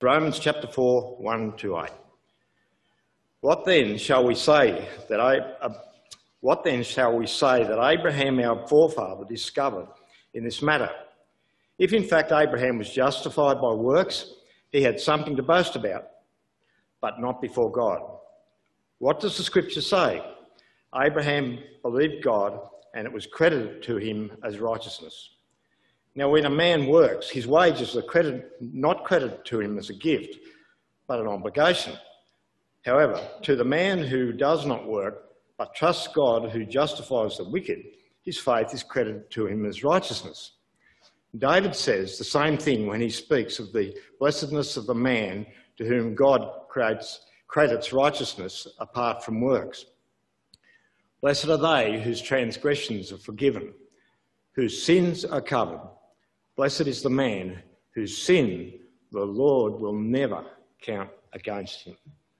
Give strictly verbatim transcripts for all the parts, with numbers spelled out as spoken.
Romans chapter four, one to eight. What then shall we say that I, uh, what then shall we say that Abraham our forefather discovered in this matter? If in fact Abraham was justified by works, he had something to boast about, but not before God. What does the scripture say? Abraham believed God, and it was credited to him as righteousness. Now, when a man works, his wages are credited, not credited to him as a gift, but an obligation. However, to the man who does not work, but trusts God who justifies the wicked, his faith is credited to him as righteousness. David says the same thing when he speaks of the blessedness of the man to whom God creates, credits righteousness apart from works. Blessed are they whose transgressions are forgiven, whose sins are covered. Blessed is the man whose sin the Lord will never count against him.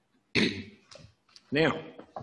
Now,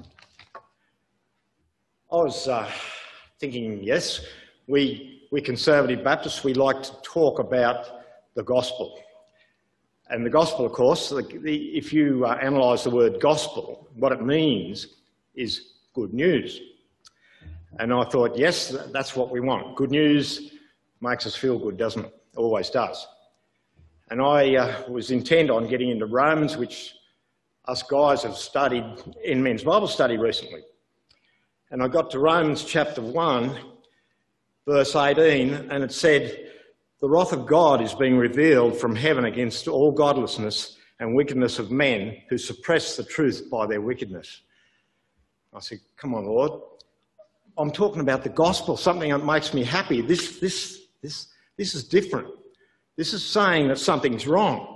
I was uh, thinking, yes, we, we Conservative Baptists, we like to talk about the gospel. And the gospel, of course, the, the, if you uh, analyse the word gospel, what it means is good news. And I thought, yes, that's what we want. Good news makes us feel good, doesn't it? Always does. And I uh, was intent on getting into Romans, which us guys have studied in men's Bible study recently. And I got to Romans chapter one, verse eighteen, and it said, the wrath of God is being revealed from heaven against all godlessness and wickedness of men who suppress the truth by their wickedness. I said, come on, Lord. I'm talking about the gospel, something that makes me happy. This, this, this, this is different. This is saying that something's wrong.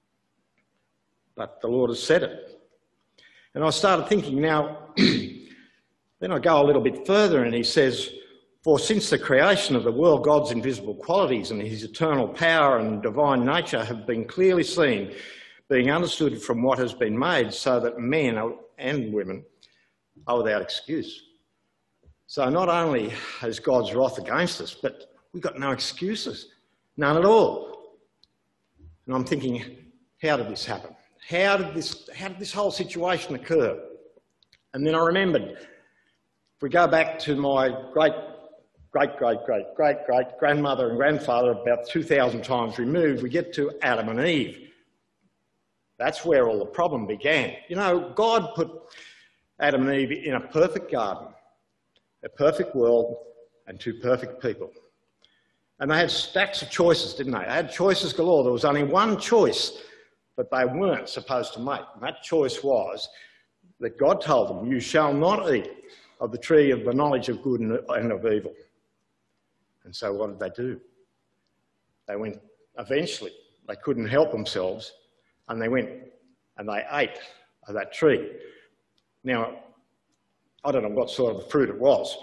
But the Lord has said it. And I started thinking now, then I go a little bit further and he says, for since the creation of the world, God's invisible qualities and his eternal power and divine nature have been clearly seen, being understood from what has been made, so that men and women are without excuse. So not only is God's wrath against us, but we've got no excuses, none at all. And I'm thinking, how did this happen? How did this, how did this whole situation occur? And then I remembered, if we go back to my great, great, great, great, great, great grandmother and grandfather about two thousand times removed, we get to Adam and Eve. That's where all the problem began. You know, God put Adam and Eve in a perfect garden, a perfect world, and two perfect people. And they had stacks of choices, didn't they? They had choices galore. There was only one choice that they weren't supposed to make. And that choice was that God told them, you shall not eat of the tree of the knowledge of good and of evil. And so what did they do? They went, eventually, they couldn't help themselves, and they went and they ate of that tree. Now, I don't know what sort of fruit it was.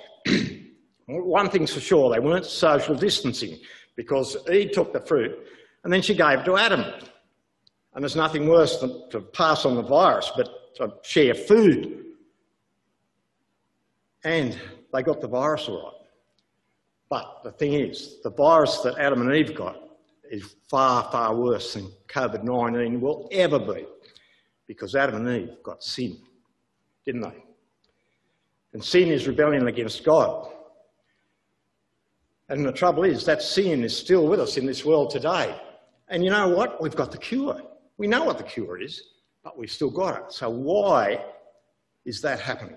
One thing's for sure, they weren't social distancing, because Eve took the fruit and then she gave it to Adam. And there's nothing worse than to pass on the virus, but to share food. And they got the virus all right. But the thing is, the virus that Adam and Eve got is far, far worse than COVID nineteen will ever be, because Adam and Eve got sin, didn't they? And sin is rebellion against God. And the trouble is, that sin is still with us in this world today. And you know what? We've got the cure. We know what the cure is, but we've still got it. So why is that happening?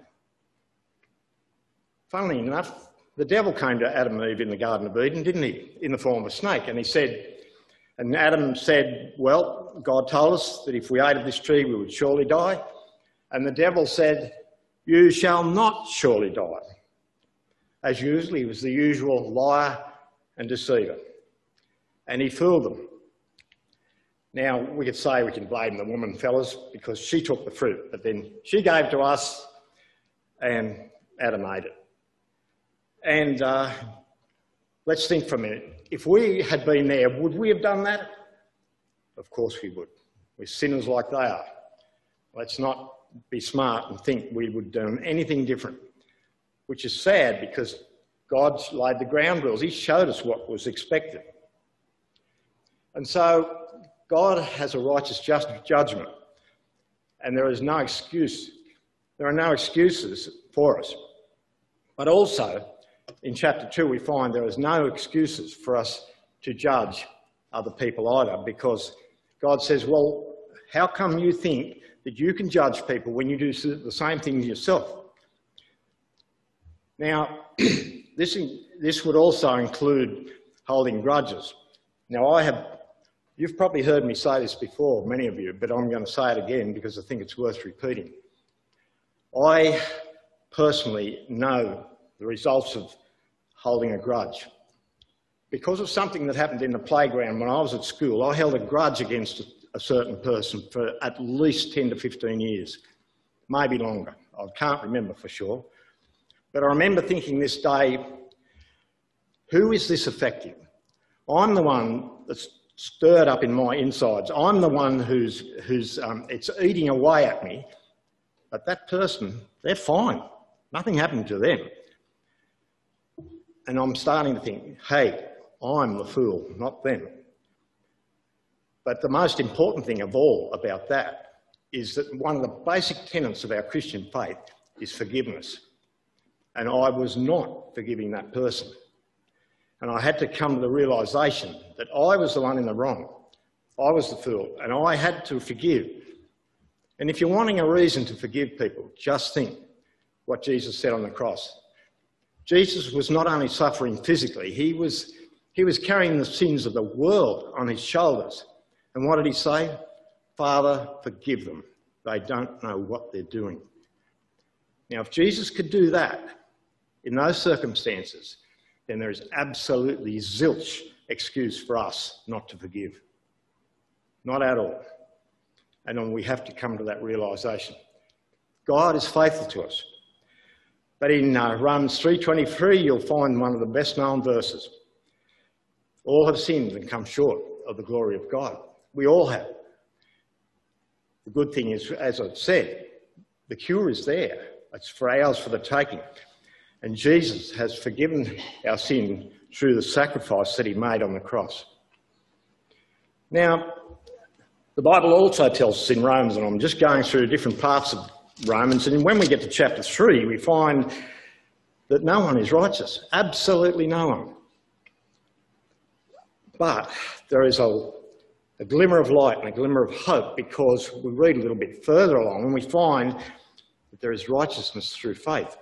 Funnily enough, the devil came to Adam and Eve in the Garden of Eden, didn't he? In the form of a snake. And he said, and Adam said, well, God told us that if we ate of this tree, we would surely die. And the devil said, you shall not surely die. As usual, he was the usual liar and deceiver. And he fooled them. Now, we could say we can blame the woman, fellas, because she took the fruit, but then she gave to us and Adam ate it. And uh, let's think for a minute. If we had been there, would we have done that? Of course we would. We're sinners like they are. Let's not be smart and think we would do anything different, which is sad because God's laid the ground rules. He showed us what was expected. And so God has a righteous just judgment, and there is no excuse. There are no excuses for us. But also, in chapter two, we find there is no excuses for us to judge other people either, because God says, well, how come you think that you can judge people when you do the same thing yourself? Now, this, this would also include holding grudges. Now, I have, you've probably heard me say this before, many of you, but I'm going to say it again because I think it's worth repeating. I personally know the results of holding a grudge. Because of something that happened in the playground when I was at school, I held a grudge against a certain person for at least ten to fifteen years, maybe longer. I can't remember for sure. But I remember thinking this day, who is this affecting? I'm the one that's stirred up in my insides. I'm the one who's, who's um, it's eating away at me. But that person, they're fine. Nothing happened to them. And I'm starting to think, hey, I'm the fool, not them. But the most important thing of all about that is that one of the basic tenets of our Christian faith is forgiveness. And I was not forgiving that person. And I had to come to the realisation that I was the one in the wrong. I was the fool, and I had to forgive. And if you're wanting a reason to forgive people, just think what Jesus said on the cross. Jesus was not only suffering physically, he was, he was carrying the sins of the world on his shoulders. And what did he say? Father, forgive them. They don't know what they're doing. Now, if Jesus could do that in those circumstances, then there is absolutely zilch excuse for us not to forgive. Not at all. And then we have to come to that realisation. God is faithful to us. But in uh, Romans three twenty-three, you'll find one of the best known verses. All have sinned and come short of the glory of God. We all have. The good thing is, as I've said, the cure is there. It's for ours for the taking. And Jesus has forgiven our sin through the sacrifice that he made on the cross. Now, the Bible also tells us in Romans, and I'm just going through different parts of Romans, and when we get to chapter three, we find that no one is righteous. Absolutely no one. But there is a, a glimmer of light and a glimmer of hope, because we read a little bit further along and we find that there is righteousness through faith.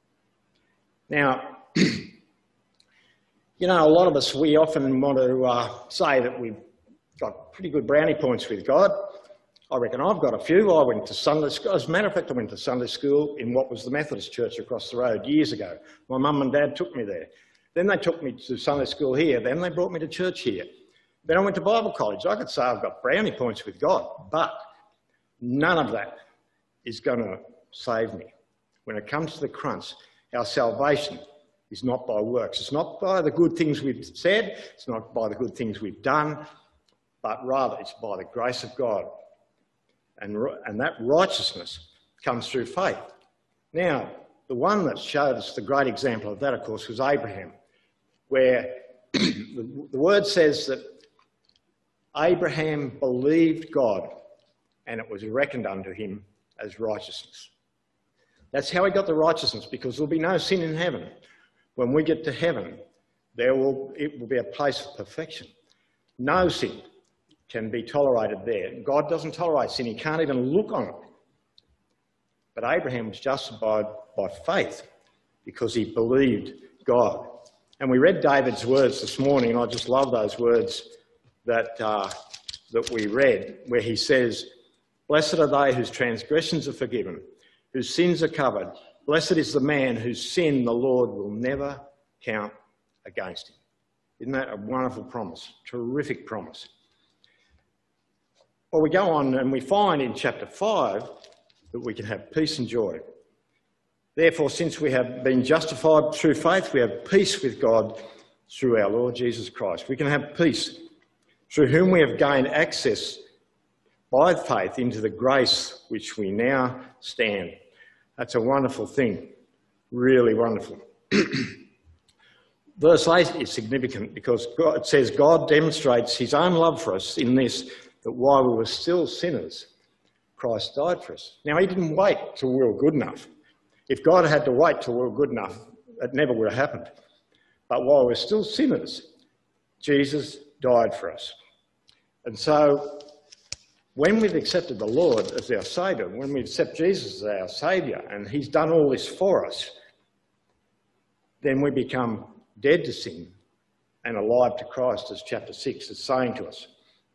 Now, you know, a lot of us, we often want to uh, say that we've got pretty good brownie points with God. I reckon I've got a few. I went to Sunday school. As a matter of fact, I went to Sunday school in what was the Methodist church across the road years ago. My mum and dad took me there. Then they took me to Sunday school here. Then they brought me to church here. Then I went to Bible college. I could say I've got brownie points with God, but none of that is going to save me. When it comes to the crunch, our salvation is not by works. It's not by the good things we've said. It's not by the good things we've done, but rather it's by the grace of God. And, and that righteousness comes through faith. Now, the one that showed us the great example of that, of course, was Abraham, where the, the word says that Abraham believed God and it was reckoned unto him as righteousness. That's how he got the righteousness, because there'll be no sin in heaven. When we get to heaven, there will, it will be a place of perfection. No sin can be tolerated there. God doesn't tolerate sin. He can't even look on it. But Abraham was justified by faith because he believed God. And we read David's words this morning, and I just love those words that, uh, that we read, where he says, "Blessed are they whose transgressions are forgiven, whose sins are covered. Blessed is the man whose sin the Lord will never count against him." Isn't that a wonderful promise? Terrific promise. Well, we go on and we find in chapter five that we can have peace and joy. Therefore, since we have been justified through faith, we have peace with God through our Lord Jesus Christ. We can have peace, through whom we have gained access by faith into the grace which we now stand. That's a wonderful thing, really wonderful. Verse eight is significant because God, it says God demonstrates his own love for us in this, that while we were still sinners, Christ died for us. Now, he didn't wait till we were good enough. If God had to wait till we were good enough, it never would have happened. But while we're still sinners, Jesus died for us. And so, when we've accepted the Lord as our Saviour, when we accept Jesus as our Saviour, and he's done all this for us, then we become dead to sin and alive to Christ, as chapter six is saying to us.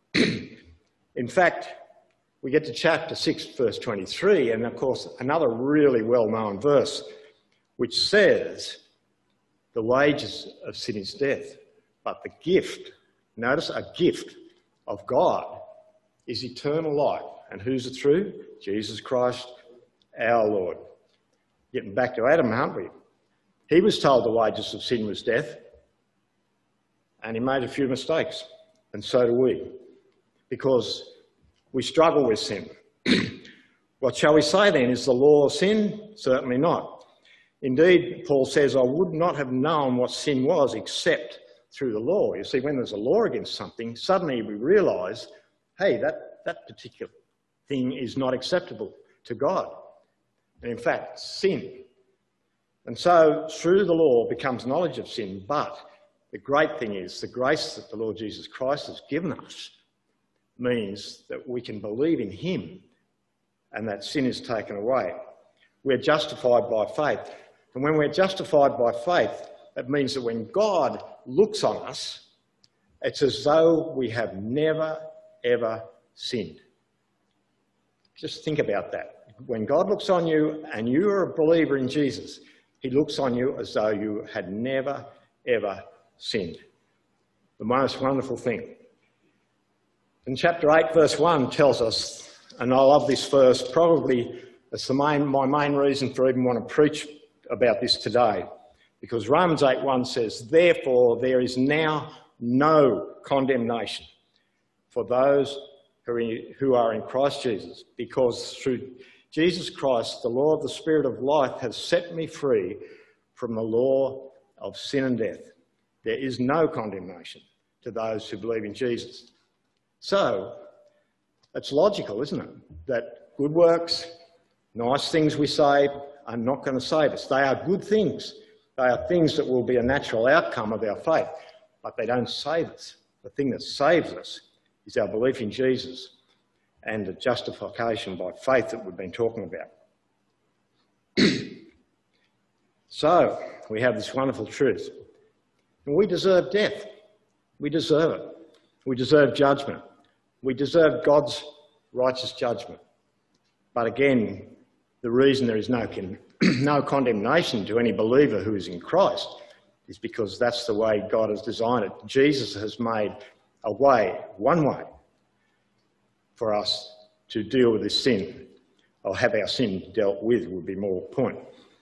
In fact, we get to chapter six, verse twenty-three, and of course, another really well-known verse, which says, the wages of sin is death, but the gift, notice, a gift of God is eternal life. And who's it through? Jesus Christ, our Lord. Getting back to Adam, aren't we? He was told the wages of sin was death, and he made a few mistakes, and so do we, because we struggle with sin. What shall we say then? Is the law sin? Certainly not. Indeed, Paul says, I would not have known what sin was except through the law. You see, when there's a law against something, suddenly we realise, hey, that, that particular thing is not acceptable to God. And in fact, sin. And so, through the law becomes knowledge of sin, but the great thing is the grace that the Lord Jesus Christ has given us means that we can believe in him and that sin is taken away. We're justified by faith. And when we're justified by faith, it means that when God looks on us, it's as though we have never, ever sinned. Just think about that. When God looks on you and you are a believer in Jesus, he looks on you as though you had never, ever sinned. The most wonderful thing. In chapter eight, verse one tells us, and I love this verse, probably it's the main, my main reason for even want to preach about this today, because Romans eight one says, therefore there is now no condemnation for those who are in Christ Jesus, because through Jesus Christ, the law of the Spirit of life has set me free from the law of sin and death. There is no condemnation to those who believe in Jesus. So, it's logical, isn't it, that good works, nice things we say, are not going to save us. They are good things. They are things that will be a natural outcome of our faith, but they don't save us. The thing that saves us is our belief in Jesus and the justification by faith that we've been talking about. So, we have this wonderful truth. And we deserve death. We deserve it. We deserve judgment. We deserve God's righteous judgment. But again, the reason there is no, con no condemnation to any believer who is in Christ is because that's the way God has designed it. Jesus has made a way, one way, for us to deal with this sin, or have our sin dealt with would be more point.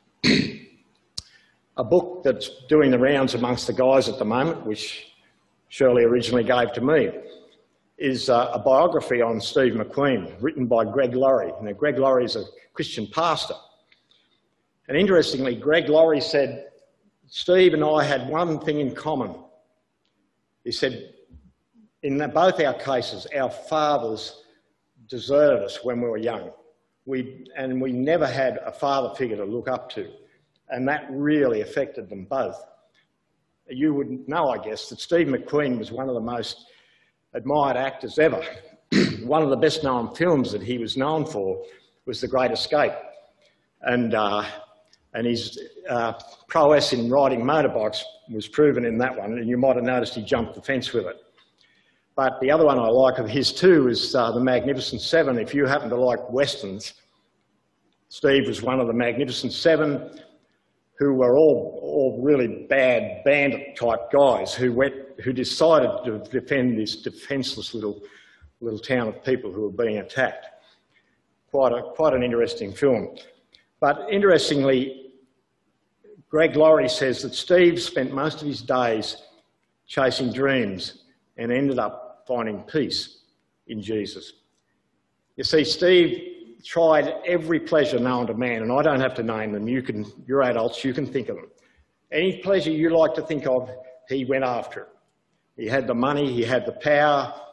A book that's doing the rounds amongst the guys at the moment, which Shirley originally gave to me, is uh, a biography on Steve McQueen, written by Greg Laurie. Now, Greg Laurie is a Christian pastor. And interestingly, Greg Laurie said, Steve and I had one thing in common. He said, in both our cases, our fathers deserted us when we were young. We, and we never had a father figure to look up to. And that really affected them both. You would know, I guess, that Steve McQueen was one of the most admired actors ever. One of the best known films that he was known for was The Great Escape. And, uh, and his uh, prowess in riding motorbikes was proven in that one, and you might have noticed he jumped the fence with it. But the other one I like of his too is uh, The Magnificent Seven. If you happen to like westerns, Steve was one of the Magnificent Seven, who were all, all really bad bandit-type guys who, went, who decided to defend this defenceless little, little town of people who were being attacked. Quite, a, quite an interesting film. But interestingly, Greg Laurie says that Steve spent most of his days chasing dreams and ended up finding peace in Jesus. You see, Steve tried every pleasure known to man, and I don't have to name them. You can, you're adults, you can think of them. Any pleasure you like to think of, he went after it. He had the money, he had the power,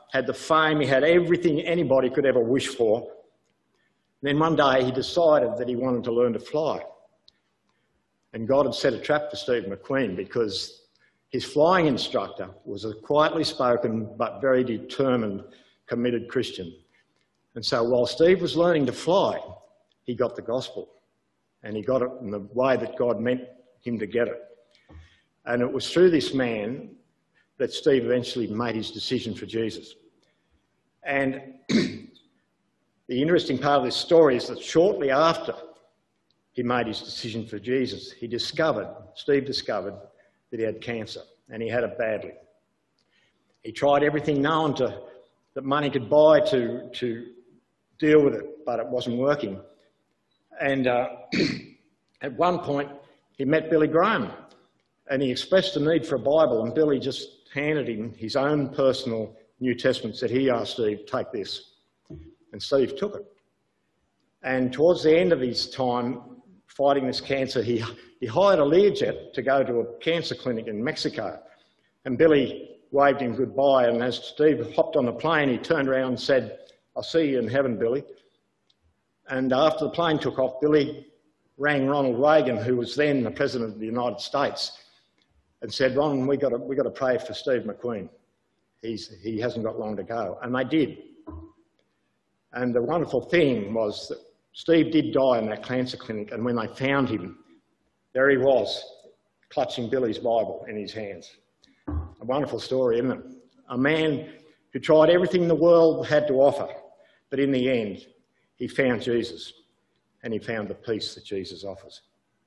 had the fame, he had everything anybody could ever wish for. Then one day he decided that he wanted to learn to fly. And God had set a trap for Steve McQueen because his flying instructor was a quietly spoken but very determined, committed Christian. And so while Steve was learning to fly, he got the gospel. And he got it in the way that God meant him to get it. And it was through this man that Steve eventually made his decision for Jesus. And the interesting part of this story is that shortly after he made his decision for Jesus, he discovered, Steve discovered, that he had cancer, and he had it badly. He tried everything known to, that money could buy to, to deal with it, but it wasn't working. And uh, at one point, he met Billy Graham, and he expressed a need for a Bible, and Billy just handed him his own personal New Testament, said, "Here you are, Steve, take this." And Steve took it. And towards the end of his time fighting this cancer, he, he hired a Learjet to go to a cancer clinic in Mexico. And Billy waved him goodbye, and as Steve hopped on the plane, he turned around and said, "I'll see you in heaven, Billy." And after the plane took off, Billy rang Ronald Reagan, who was then the President of the United States, and said, "Ron, we got to, we got to pray for Steve McQueen. He's, he hasn't got long to go." And they did. And the wonderful thing was that Steve did die in that cancer clinic, and when they found him, there he was, clutching Billy's Bible in his hands. A wonderful story, isn't it? A man who tried everything the world had to offer, but in the end, he found Jesus, and he found the peace that Jesus offers.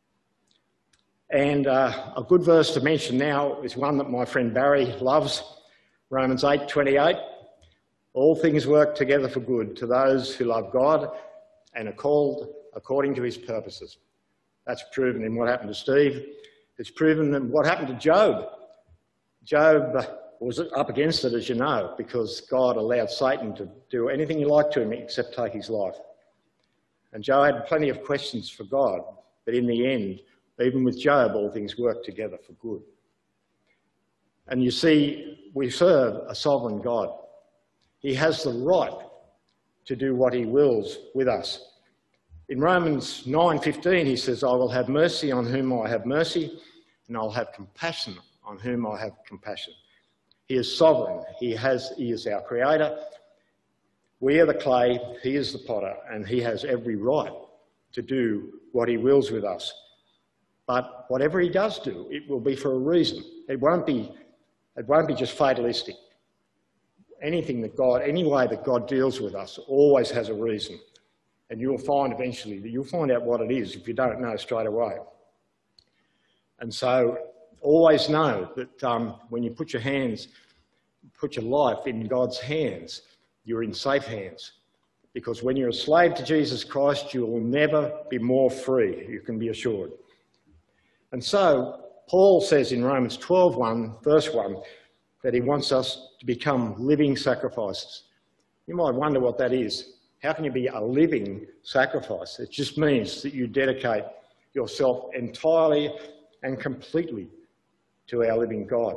And uh, a good verse to mention now is one that my friend Barry loves, Romans eight twenty-eight. "All things work together for good to those who love God and are called according to his purposes." That's proven in what happened to Steve. It's proven in what happened to Job. Job was up against it, as you know, because God allowed Satan to do anything he liked to him except take his life. And Job had plenty of questions for God, but in the end, even with Job, all things work together for good. And you see, we serve a sovereign God. He has the right to do what he wills with us. In Romans nine fifteen, he says, "I will have mercy on whom I have mercy, and I'll have compassion on whom I have compassion." He is sovereign. He, has, he is our creator. We are the clay, he is the potter, and he has every right to do what he wills with us. But whatever he does do, it will be for a reason. It won't be, it won't be just fatalistic. Anything that God, any way that God deals with us always has a reason. And you'll find eventually that you'll find out what it is if you don't know straight away. And so always know that um, when you put your hands, put your life in God's hands, you're in safe hands. Because when you're a slave to Jesus Christ, you will never be more free, you can be assured. And so Paul says in Romans twelve one, verse one, that he wants us to become living sacrifices. You might wonder what that is. How can you be a living sacrifice? It just means that you dedicate yourself entirely and completely to our living God.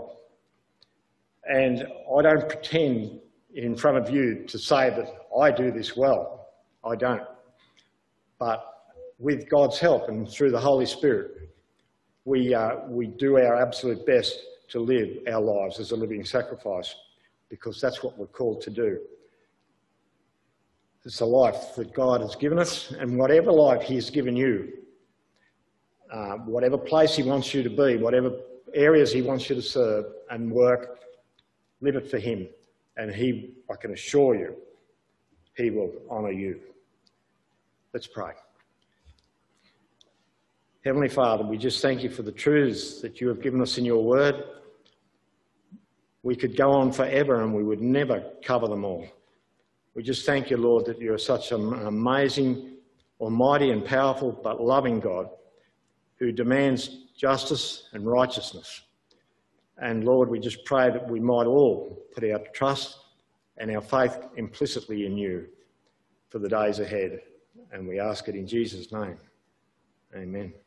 And I don't pretend in front of you to say that I do this well. I don't. But with God's help and through the Holy Spirit, we, uh, we do our absolute best to live our lives as a living sacrifice, because that's what we're called to do. It's a life that God has given us, and whatever life he has given you, uh, whatever place he wants you to be, whatever areas he wants you to serve and work, live it for him. And he, I can assure you, he will honour you. Let's pray. Heavenly Father, we just thank you for the truths that you have given us in your word. We could go on forever and we would never cover them all. We just thank you, Lord, that you're such an amazing, almighty and powerful but loving God who demands justice and righteousness. And Lord, we just pray that we might all put our trust and our faith implicitly in you for the days ahead. And we ask it in Jesus' name. Amen.